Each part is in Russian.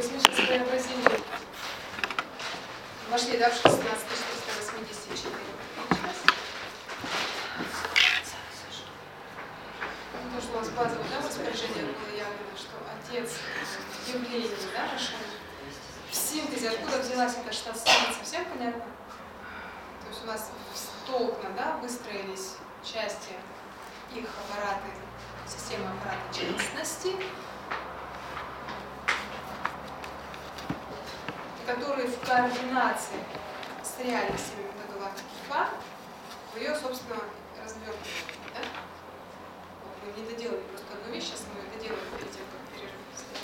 есть мы сейчас преобразили, вошли, да, в 16 484 личность. То, что у нас базовое, да, распоряжение было явлено, что Отец явление, да, нашел. В синтезе откуда взялась эта 16 единица, всем понятно? То есть у нас столкно, да, выстроились части их аппараты, системы аппарата частности, которые в координации с реальностями метагалактики Фа в ее, собственно, развертывании. Да? Вот мы не доделали просто одну вещь, сейчас мы ее доделаем перед тем, как перерыв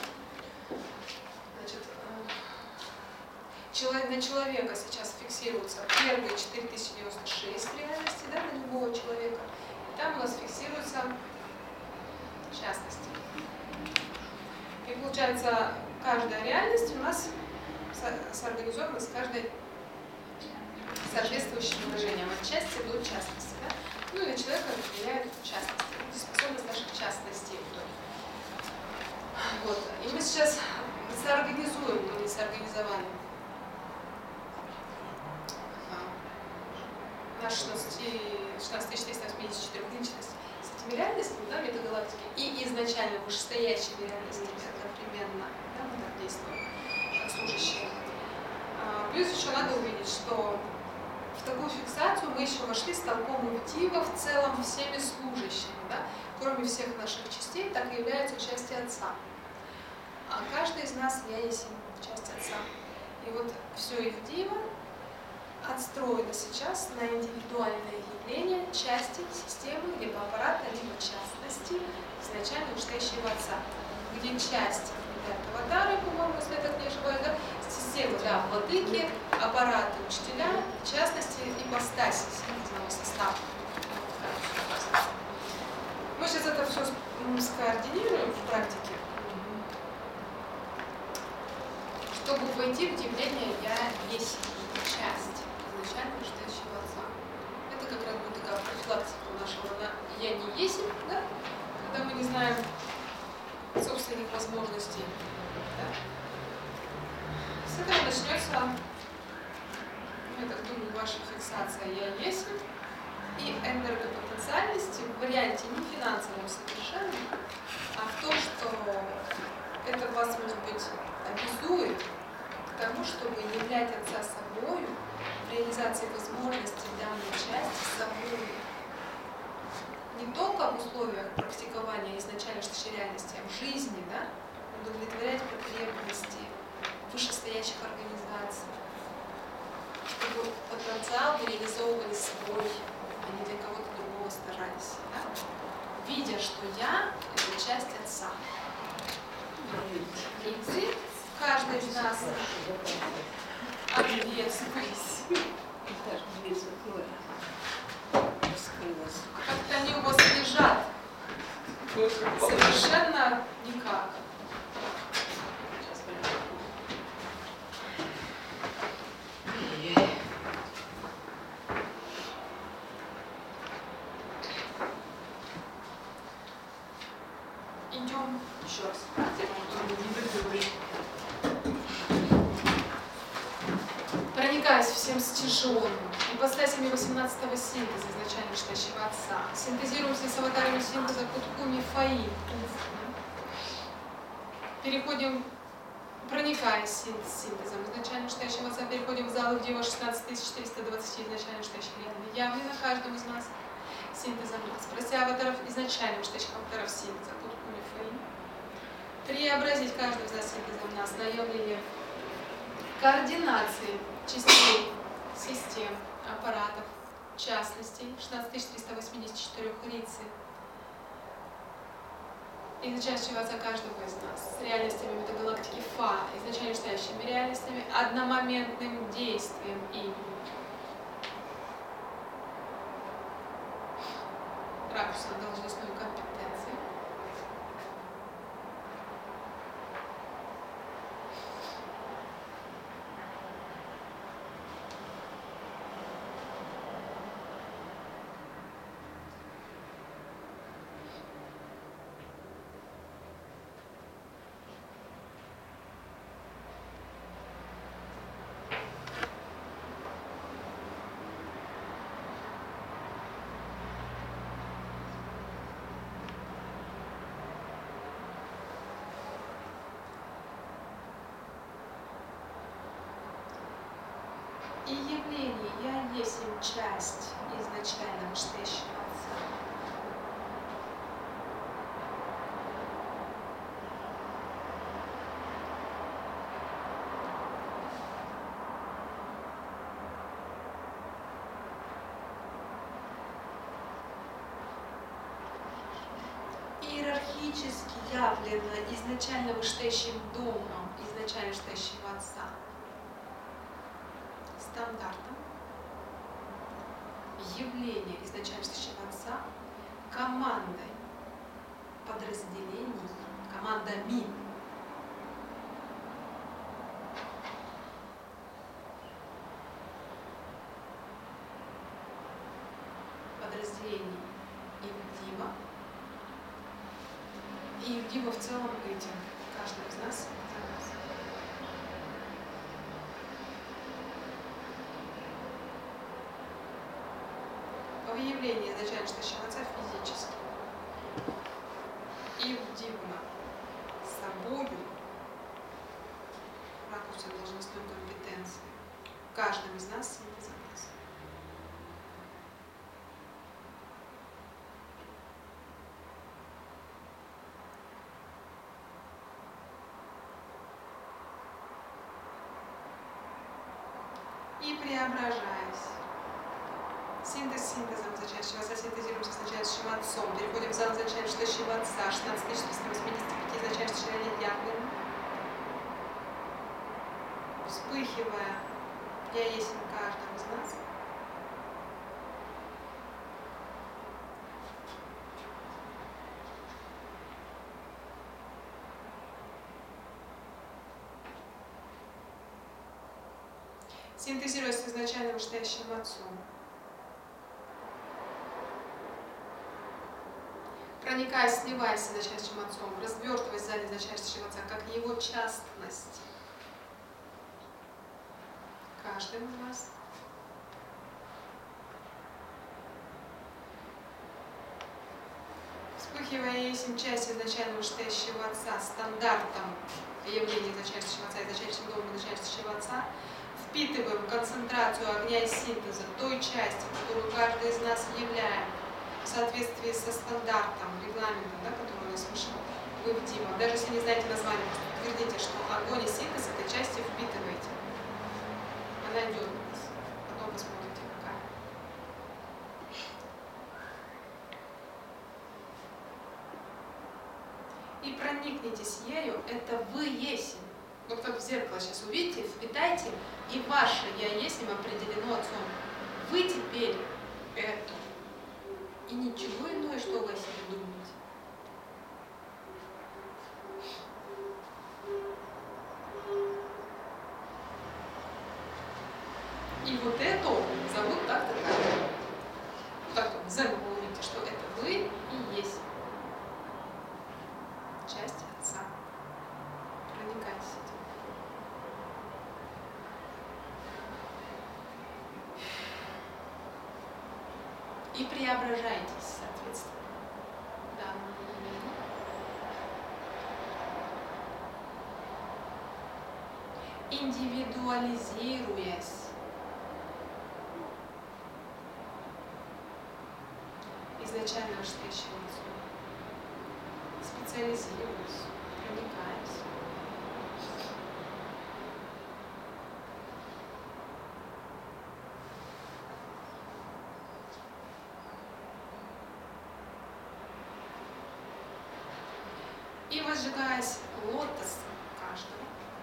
сделаем. Значит, на человека сейчас фиксируются первые 4096 реальностей, да, на любого человека. И там у нас фиксируются частности. И получается, каждая реальность у нас соорганизована с каждой соответствующим выражением. Отчасти будут частности. Да? Ну и на человека влияют частности, способность наших частностей. Вот. И мы сейчас соорганизуем, но не соорганизовали наш 16484 личность с этими реальностями, да, метагалактики, и изначально вышестоящими реальностями одновременно, да, мы так действуем, как служащие. Плюс еще надо увидеть, что в такую фиксацию мы еще вошли с толпом актива в целом всеми служащими, да, кроме всех наших частей, так и являются частью Отца. А каждый из нас я есть часть Отца. И вот все их диво отстроено сейчас на индивидуальное явление части системы, либо аппарата, либо частности изначально вышестоящего Отца, где часть этого дара, по-моему, если я так не ошибаюсь, да, системы, да, владыки, аппараты, учителя, в частности, ипостаси одного состава. Мы сейчас это все скоординируем в практике, чтобы войти в явление «я есть часть» изначально вышестоящего Отца. Это как раз будет такая профилактика нашего «я не есть», да? Когда мы не знаем собственных возможностей. Да? С этого начнется, я так думаю, ваша фиксация «я есть» и энергопотенциальности в варианте не финансовом совершенно, а в том, что это вас, может быть, обязует к тому, чтобы являть Отца собою, в реализации возможностей данной части собою. Не только в условиях практикования изначально реальности, а в жизни, да, удовлетворять потребности вышестоящих организаций, чтобы потенциал вы реализовывали свой, а не для кого-то другого старались. Да? Видя, что я – это часть Отца. И каждый из нас ответственность. Как-то они у вас лежат. Совершенно никак. Идем еще раз. Проникаясь всем стяженным, ипостасями 18-го синтеза изначально вышестоящего Отца, синтезируемся с аватарами синтеза Куткуми Фаи. Переходим, проникаясь синтезом изначально вышестоящего Отца, переходим в залы, где 16420 изначально вышестоящих явлено каждому из нас синтезом нас. Прося аватаров изначально вышестоящих аватаров синтеза Куткуми Фаи, преобразить каждого из нас синтезом нас на явление координации частей, систем, аппаратов, частностей 16384 лицей, изначально Отца каждого из нас, с реальностями метагалактики Фа, изначально вышестоящими реальностями, одномоментным действием и ракурсом должностной компетенции. И явление «я есть им часть изначально вышедшего Отца». Иерархически явлено изначально вышедшим домом, изначально вышедшего Отца, стандартом, явление изначально вышедшего Отца, командой подразделений, командами, подразделений Ивдима. И Ивдима в целом этим, каждый из нас. По выявлению изначально вышедшего Отца физически. Ивдима собою, в ракурсе должностной компетенции, каждым из нас синтезом нас. И преображаясь. Синтез синтезом означающего Отца, синтезируемся с начальствующим Отцом, переходим в зал начальствующего Отца, 16385 начальствующего явления, вспыхивая «Я есть в каждом из нас». Синтезируясь с изначально вышедшим Отцом. Проникаясь, сливаясь с начальствующим Отцом, развертываясь сзади начальствующего Отца, как его частность. Каждым из вас. Вспыхивая есть часть изначально вышедшего Отца, стандартом явления начальствующего Отца и начальствующего дома начальствующего Отца, впитываем концентрацию огня и синтеза той части, которую каждый из нас являем, в соответствии со стандартом, регламентом, да, который у нас вышел в Ивдима. Даже если не знаете название, твердите, что огонь и синтез этой части впитываете. Она идет у нас. Потом посмотрите, какая. И проникнитесь ею, это вы есть. Вот как в зеркало сейчас увидите, впитайте, и ваше «я есть» им определено Отцом. Вы теперь это. И ничего иное, что вы о себе думаете. И вот это зовут так-то так. Так вот, в зеркало вы увидите, что это вы и есть часть Отца. Проникайтесь этим. И преображайтесь, соответственно. Да. Индивидуализируясь. Изначально вышедшего Отцом. Специализируясь, проникаясь. И возжигаясь лотосом каждого,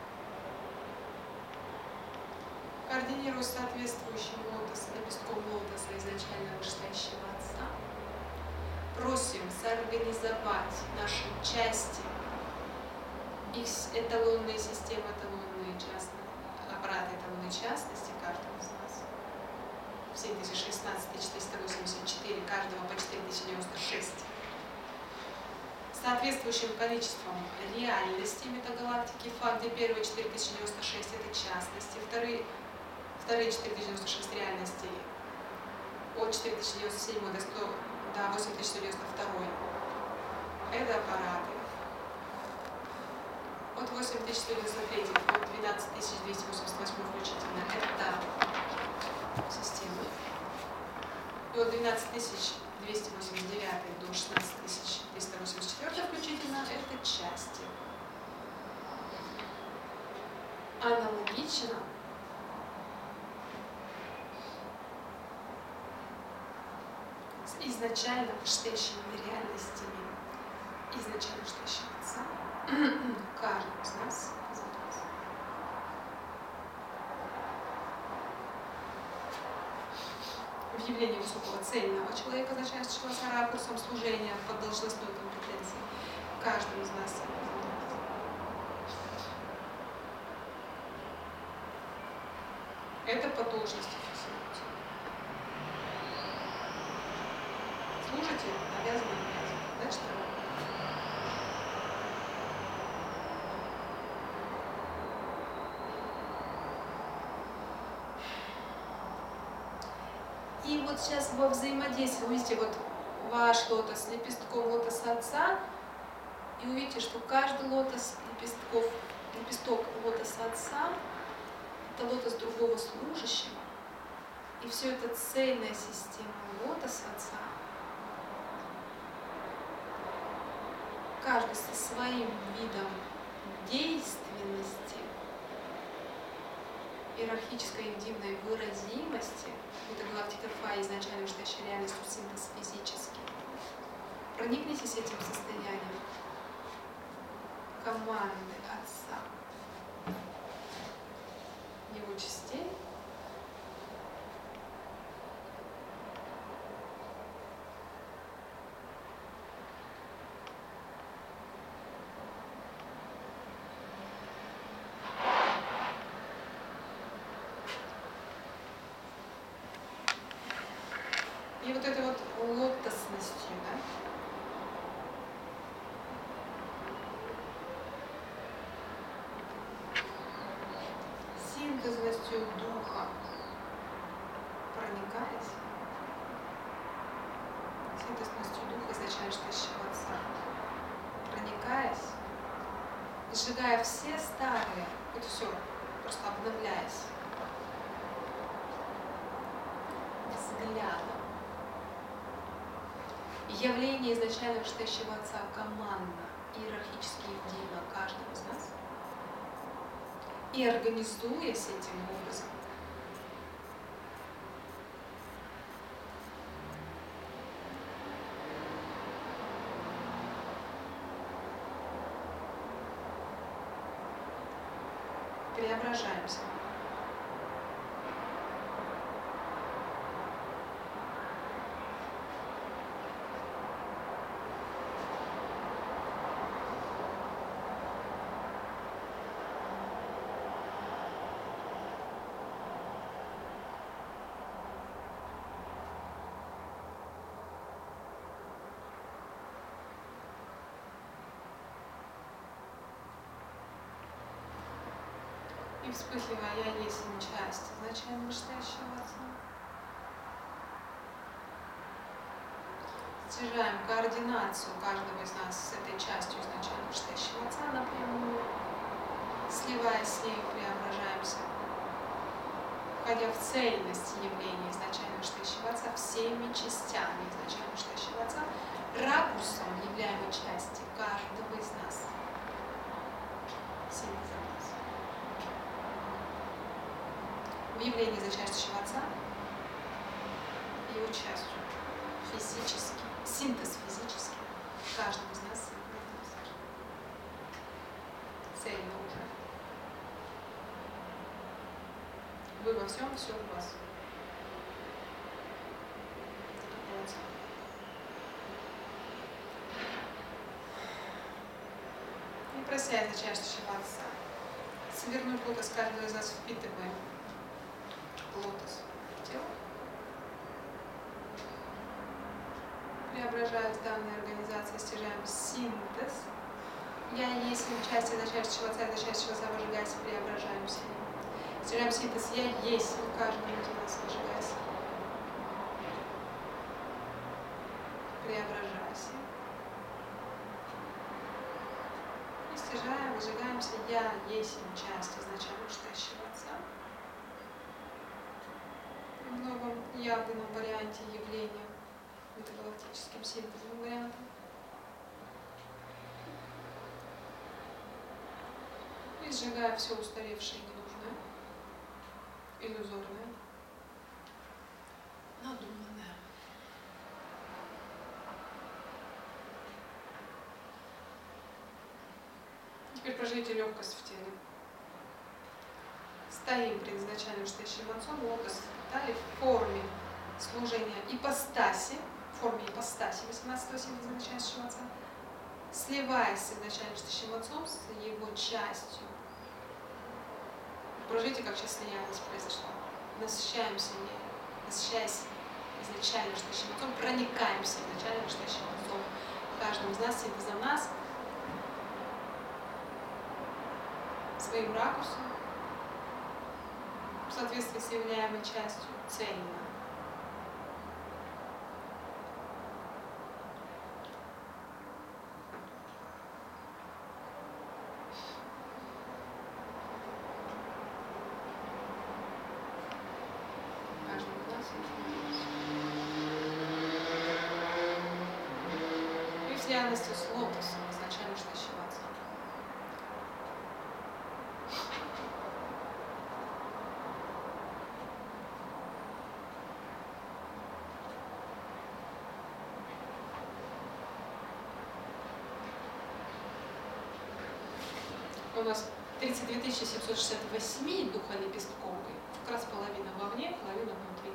координируясь соответствующим лотосом, лепестком лотоса изначально вышедшего Отца, просим соорганизовать наши части, их эталонные системы, эталонные частные, аппараты эталонной частности каждого из нас. В 7016-484, каждого по 4096. Соответствующим количеством реальности метагалактики ФА, где первые 4096 это частности, вторые 4096 реальности от 4097 до 8092 это аппараты, от 8193 до 12288 включительно это системы. И от 12289 до 16384 включительно это части. Аналогично с изначально штящими реальностями, изначально штящим отцом, каждый из нас. В явлении высокого цельного человека, начинающего с ракурсом служения под должностной компетенцией, каждый из нас. Это по должности фиксируется. Служите, обязаны обязаны. Значит, и вот сейчас во взаимодействии, видите, вот ваш лотос с лепестком лотоса отца, и увидите, что каждый лепесток лотоса отца это лотос другого служащего, и все это цельная система лотоса отца, каждый со своим видом действенности, иерархической индивидуальной выразимости, это галактика Фа, изначально штящей реальностью, синтез физический. Проникнитесь этим состоянием команды Отца, его частей. И вот этой вот лотосностью, да? Синтезностью духа проникаясь, синтезностью духа изначально штящего Отца, проникаясь, сжигая все старые, вот все, просто обновляясь взглядом. Явление изначально штящего Отца командно, иерархически едино каждого из нас. И организуясь этим образом, преображаемся. И вспыхивая «Я есть часть» изначально штящего Отца. Стяжаем координацию каждого из нас с этой частью изначально штящего Отца напрямую, сливаясь с ней, преображаемся, входя в цельность явления изначально штящего Отца всеми частями изначально штящего Отца, ракурсом являемой части каждого из нас. В явлении зачастящего Отца его частью физически, синтез физический каждого из нас цельно уже. Вы во всем, все у вас. И прося зачастящего Отца, северную лотос каждого из нас впитываем. Лотос тело, преображаясь в данной организации, стяжаем синтез. Я есть участие зачастящего Отца, зачастящего Отца, выжигаясь, преображаемся. Стяжаем синтез. Я есть у каждого из нас, выжигаясь, преображаясь. И стяжаем, выжигаемся. Я есть часть изначально штящего Отца. в новом явленном варианте явления, метагалактическим синтезом вариантом. И сжигая все устаревшее и ненужное, иллюзорное, надуманное. Теперь проживите легкость в теле. Стоим пред изначально вышестоящим отцом, лотос в талии в форме служения ипостаси, в форме ипостаси 18-го синтеза начинающего отца, сливаясь с изначально вышестоящим отцом, с его частью. Проживите, как сейчас слиянность произошла. Насыщаемся ею, насыщаясь изначально вышестоящим отцом, проникаемся изначально вышестоящим отцом. Каждому из нас, синтезом нас, своим ракурсом, в соответствии с являемой частью, цельно. Каждый класс и в слиянности с лотосом, изначально вышестоящего отца. У нас 32 768 духа лепестковых, как раз половина вовне, половина внутри.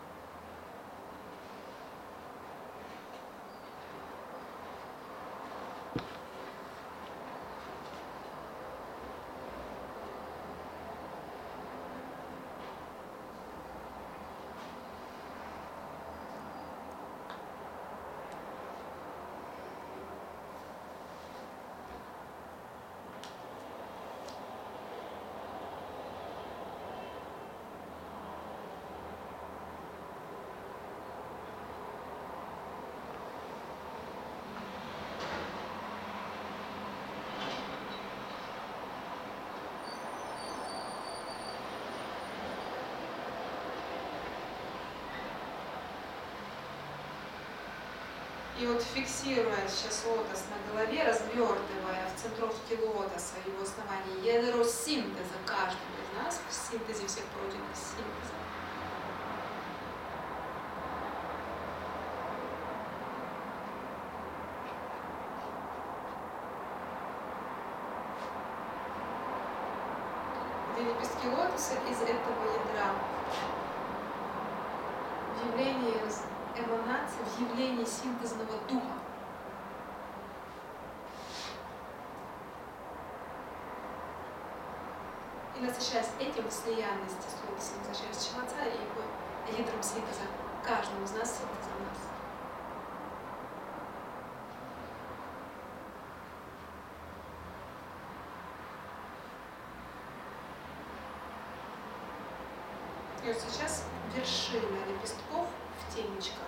И вот фиксируя сейчас лотос на голове, развертывая в центровке лотоса его основание ядро синтеза каждого из нас, в синтезе всех пройденных синтезов. Где лепестки лотоса из этого ядра в явлении эманации, в явлении синтезного духа. И насыщаясь этим в слиянности с лотосом изначального отца и его ядром синтеза, каждому из нас синтезом нас. И вот сейчас вершина лепестков в темечко.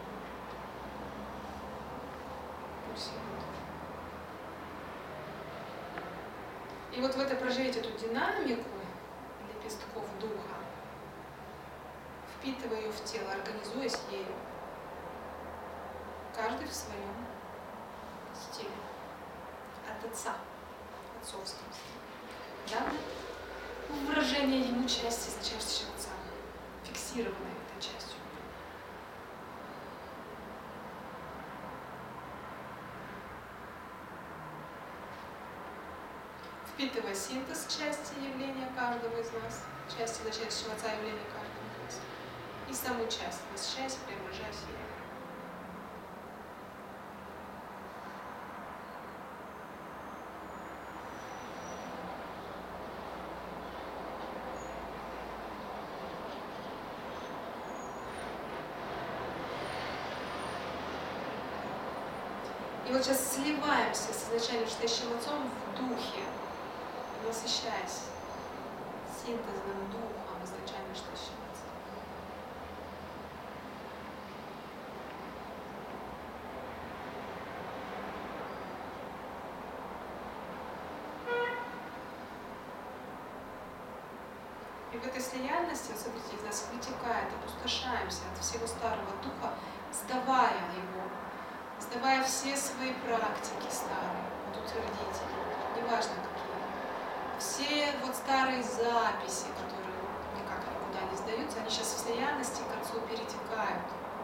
И вот в это проживете эту динамику лепестков духа, впитывая ее в тело, организуясь ею. Каждый в своем стиле. От отца, отцовском стиле. Да? Выражение ему части изначального отца, фиксированной этой частью. Впитывая синтез части явления каждого из нас, части начального отца явления каждого из нас, и саму часть, насыщаясь, преображаясь ею. И вот сейчас сливаемся с изначально вышестоящим отцом в духе, насыщаясь синтезным духом изначально вышестоящим отцом. И в этой слиянности, вот смотрите, из нас вытекает, опустошаемся от всего старого духа, сдавая его, сдавая все свои практики старые, вот утвердители, неважно какие, все вот старые записи, которые никак никуда не сдаются, они сейчас в слиянности к Отцу перетекают.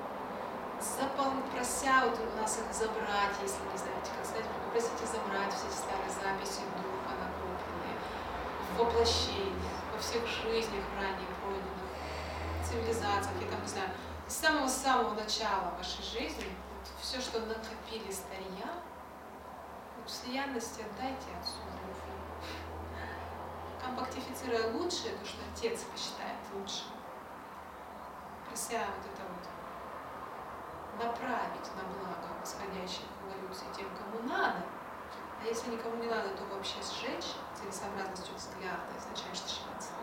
Просят у нас их забрать, если не знаете, как сказать, попросите забрать все эти старые записи духа накопленные в воплощениях, во всех жизнях ранее пройденных, цивилизациях, я там не знаю, с самого-самого начала вашей жизни, вот все, что накопили старья, вот в слиянности отдайте Отцу душу. Компактифицируя лучшее, то, что Отец посчитает лучше, прося вот это вот направить на благо восходящих эволюций тем, кому надо, а если никому не надо, то вообще сжечь целесообразностью взгляда, означает шиваться.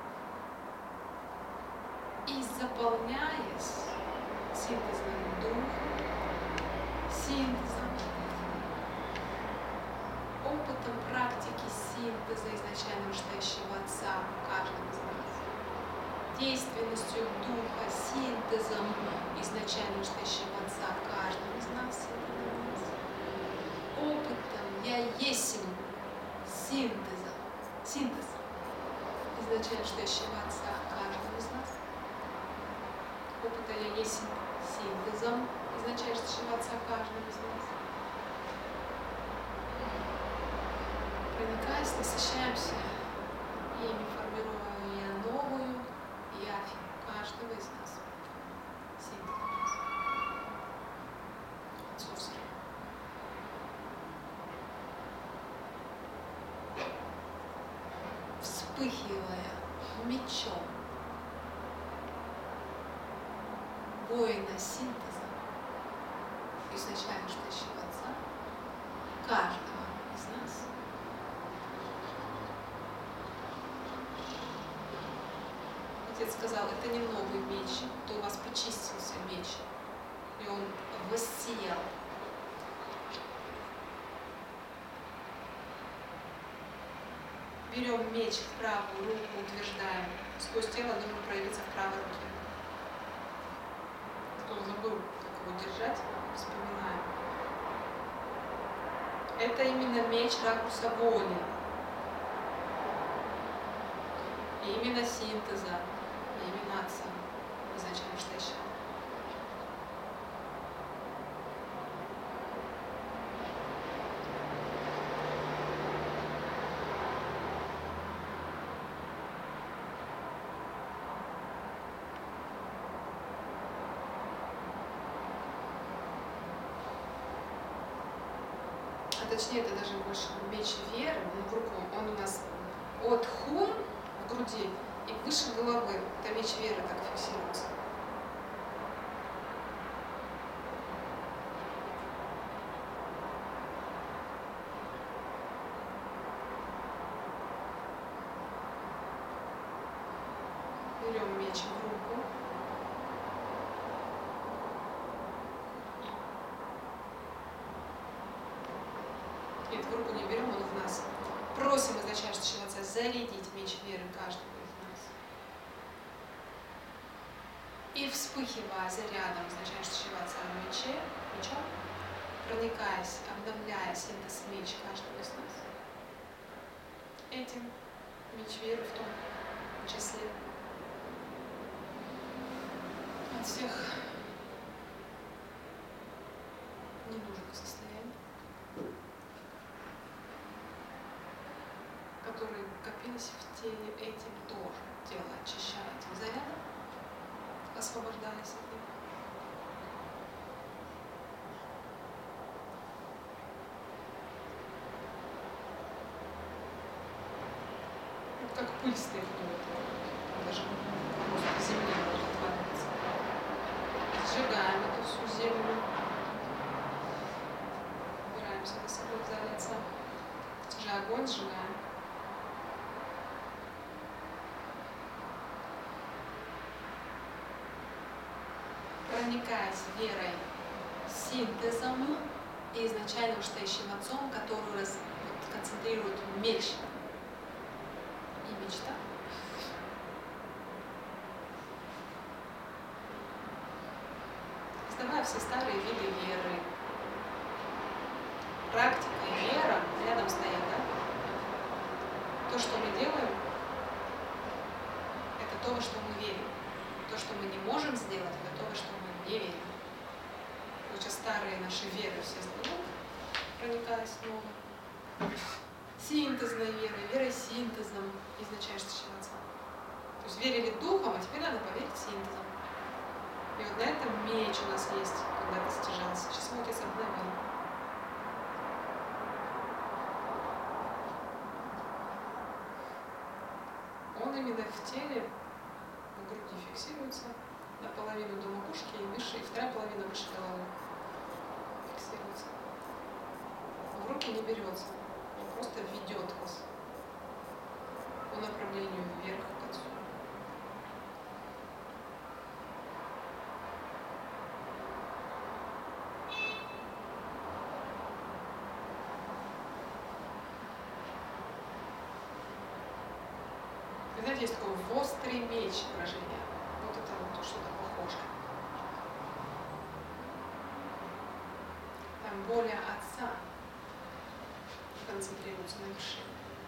И заполняясь синтезом духа, синтезом, опытом практики синтеза изначально вышестоящего Отца в каждом из нас, действенностью духа, синтезом изначально вышестоящего Отца в каждом из нас, опытом я есть синтезом, синтез изначально вышестоящего Отца в каждом из нас, опыта я есть синтезом изначально вышестоящего Отца в каждом из нас. Проникаясь, насыщаемся ими, формируя новую явь каждого из нас. Синтез. Отцовский. Вспыхивая мечом воина синтеза изначально вышестоящего Отца каждого из нас. Отец сказал, это не новый меч, то у вас почистился меч, и он воссиял. Берем меч в правую руку, утверждаем, сквозь тело должен проявиться в правой руке. Кто забыл, как его держать, вспоминаем. Это именно меч ракурса воли, и именно синтеза, и именно Отца, изначально вышестоящего. А точнее, это даже больше меч веры, в руку, он у нас от хун в груди и выше головы. Это меч веры так фиксируется. Берем меч в руку. И эту руку не берем, он в нас. Просим изначально вышестоящего Отца зарядить меч веры каждого из нас. И вспыхивая зарядом изначально вышестоящего Отца мечом, проникаясь, обновляя синтез меч каждого из нас. Этим меч веры в том числе от всех ненужных состояний, которые копились в теле, этим тоже тело очищая этим зарядом, освобождаясь от них. Вот как пыль стряхнет, даже просто земля может отваливаться. Сжигаем эту всю землю. Убираемся на собой в зале Отца. Же огонь сжигаем. Проникаясь верой, синтезом и изначально вышестоящим Отцом, который концентрирует меч и мечта, разжигаю все старые виды веры. Практика и вера рядом стоят, да? То, что мы делаем, это то, во что мы верим. То, что мы не можем сделать, это то, во что мы не верим. Сейчас старые наши веры все сдают, проникая снова. Синтезной верой, верой синтезом изначальствующего Отца. То есть верили духом, а теперь надо поверить синтезом. И вот на этом меч у нас есть, когда достижался. Сейчас мой Отец обновил. Он именно в теле, на груди фиксируется, наполовину до макушки и выше, и вторая половина выше головы фиксируется. В руки не берется, он просто ведет вас по направлению вверх к Отцу. Знаете, есть такой острый меч выражение. Вот это вот что-то похоже. Там воля Отца концентрируется на вершине,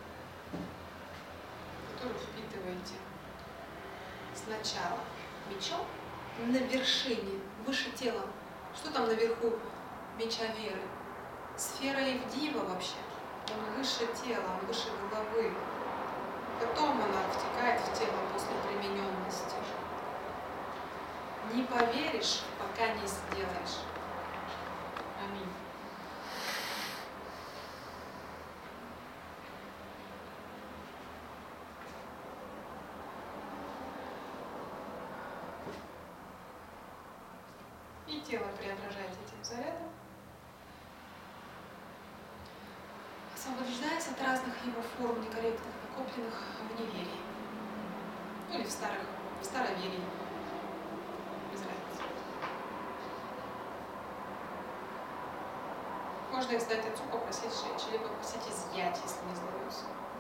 которую впитываете сначала мечом на вершине, выше тела. Что там наверху меча веры? Сфера Евдива вообще. Он выше тела, он выше головы. Потом она втекает в тело после примененности. Не поверишь, пока не сделаешь. Аминь. И тело преображается этим зарядом. Освобождаясь от разных его форм некорректных, накопленных в неверии. Ну или в староверии. Без разницы. Можно их сдать Отцу, попросить сжечь, или попросить изъять, если не сдается.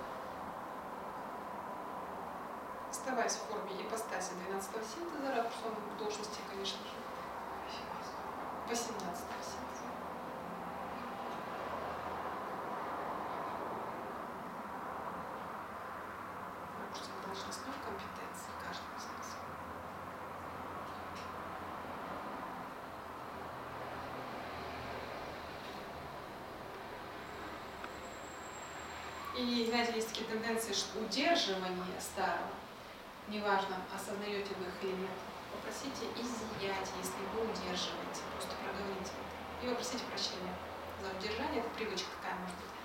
Оставаясь в форме ипостаси 12-го синтеза, ракурсом в должности, конечно же, 18-го синтеза. Должностной компетенции каждого из нас. И, знаете, есть такие тенденции, что удерживание старого, неважно, осознаете вы их или нет, попросите изъять, если вы удерживаете, просто проговорите это. И попросите прощения за удержание, это привычка такая может быть.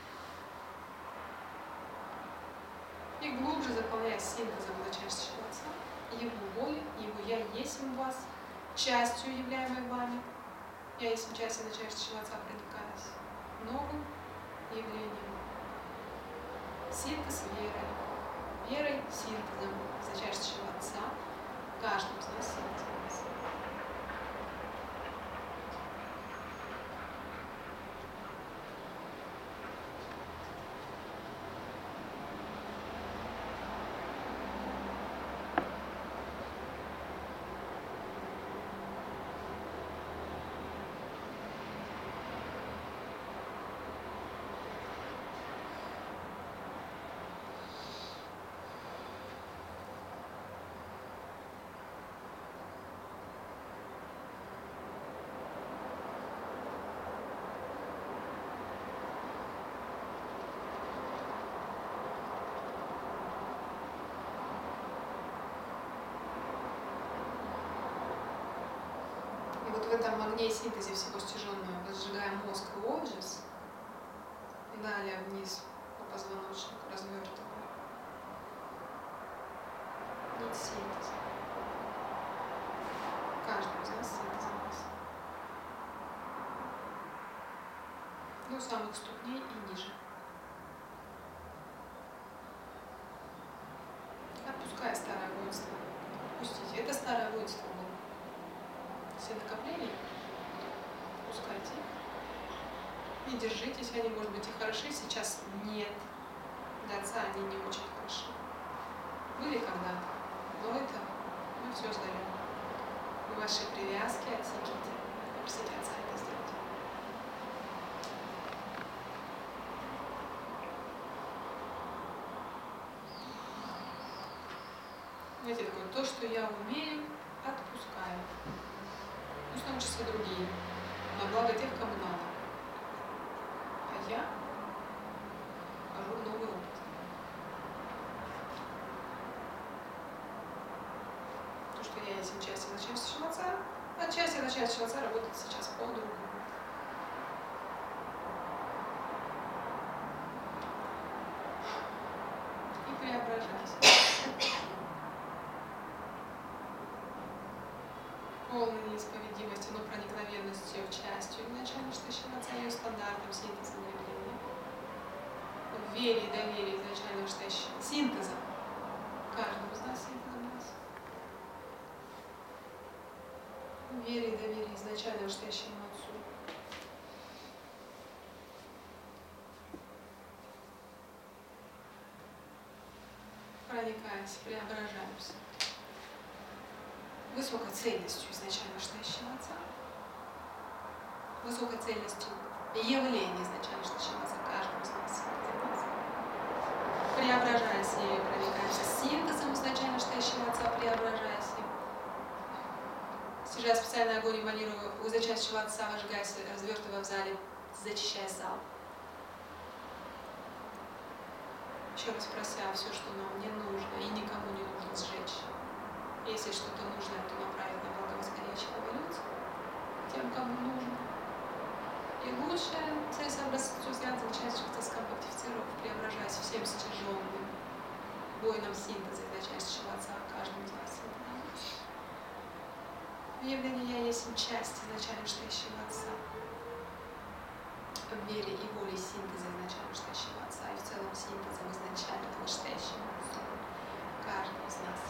И глубже заполняясь синтезом начальствующего Отца, Его воли, Его «Я есть в вас», частью, являемой вами, «Я есть частью начальствующего Отца», проникаясь новым явлением. Синтез верой, синтезом начальствующего Отца, каждым из нас синтезом. И вот в этом огне синтезе всего стяженного разжигаем мозг и оджис, и далее вниз по позвоночнику развертываем. Нить синтеза. Каждый из нас синтезом нас. До самых ступней и ниже. Отпуская старое воинство. Пустите. Это старое воинство было. Все накопления, пускайте их. И держитесь, они, может быть, и хороши, сейчас нет. Для Отца они не очень хороши. Были когда-то, но это мы все сдаем. И ваши привязки отсеките. попросить Отца это сделать. Знаете, такое, то, что я умею, отпускаю. Ну, в том числе другие. На благо тех, кому надо. А я вхожу в новый опыт. То, что я этим части начальствующего отца, отчасти начальствующего отца работает сейчас по-другому. И преображайся. Полной неисповедимостью, но проникновенностью в частью изначально штащего отца, ее стандартом, синтезом явления. В вере и доверии изначального штащего синтеза. Каждому из нас синтезом нас. В вере и доверии изначального штащему отцу. Проникаясь, преображаемся. Высокой цельностью изначально штащего отца, высокой цельностью явления изначально штащего отца каждого из нас, преображаясь и проникаемся синтезом изначально штащего отца, преображаясь и стяжая специальный огонь, эманируя у изначального отца, выжигаясь, развертывая в зале, зачищая зал. Еще раз прося все, что нам не нужно и никому не нужно сжечь. Если что-то нужно, то направить на благо восходящих эволюций, тем, кому нужно. И лучше целесообразно взгляд замечательных скомпактифицировав, преображаясь всем стяженным воином синтеза изначального отца, каждым из нас. В явлении я есть часть изначально штащего отца. В вере и воле синтеза изначально штащего отца и в целом синтезом изначального штащего отца. Каждый из нас.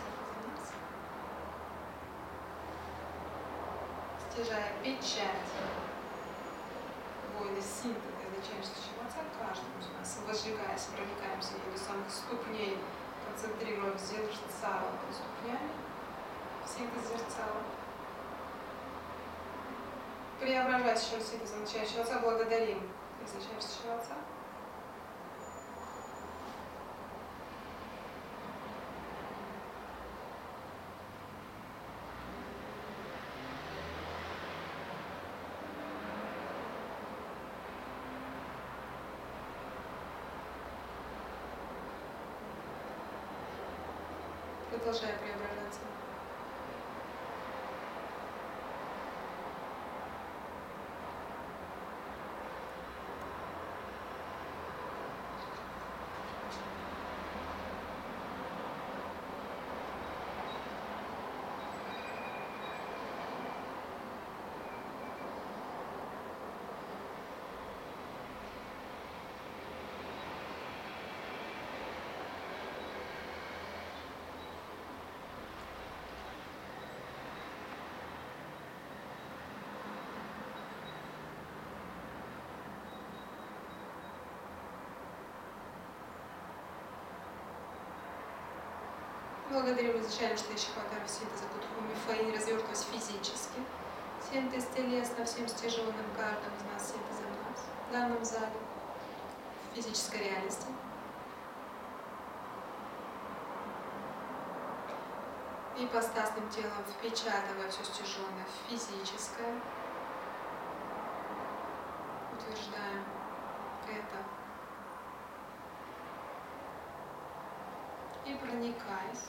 Стяжая печать воина синтеза изначального отца, каждому из нас, возжигаясь, проникаемся до самых ступней, концентрируя зерцало под ступнями, синтез зерцала. Преображаясь через синтез изначального отца, благодарим изначального отца. Продолжая преображаться. Благодарим изначально штащих подарок синтеза по мифаине развертываясь физически. Синтез телесно всем стяженным каждым из нас, синтезом нас, в данном зале, в физической реальности. Ипостасным телом впечатывая все стяженное в физическое. Утверждаем это. И проникаясь.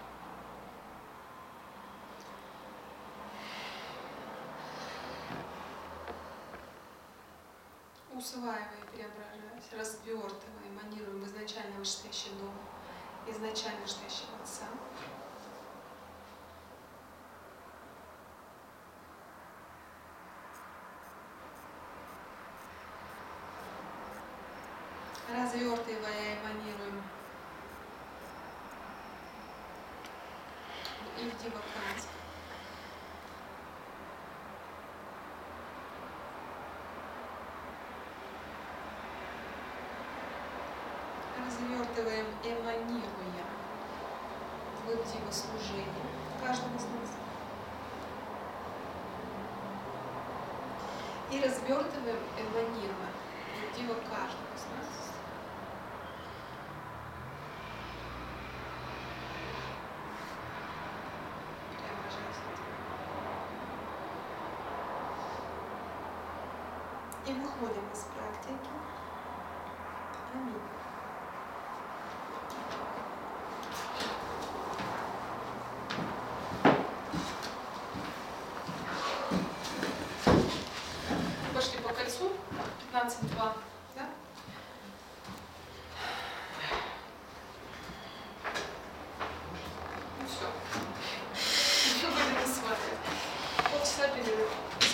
Усваивая и преображаясь, развертывая, эманируем изначально вышедший дом, изначально вышедшего отца. Развертывая, эманируем и в диваканте. Развертываем, эманируя в дивослужении каждому из нас. и развертываем эманированно. Индиго каждого из нас. Прям божественно. И выходим из практики. Аминь. Пошли по кольцу. 15-2. Да? Ну все. Еще будем рассматривать. Полчаса перерыв.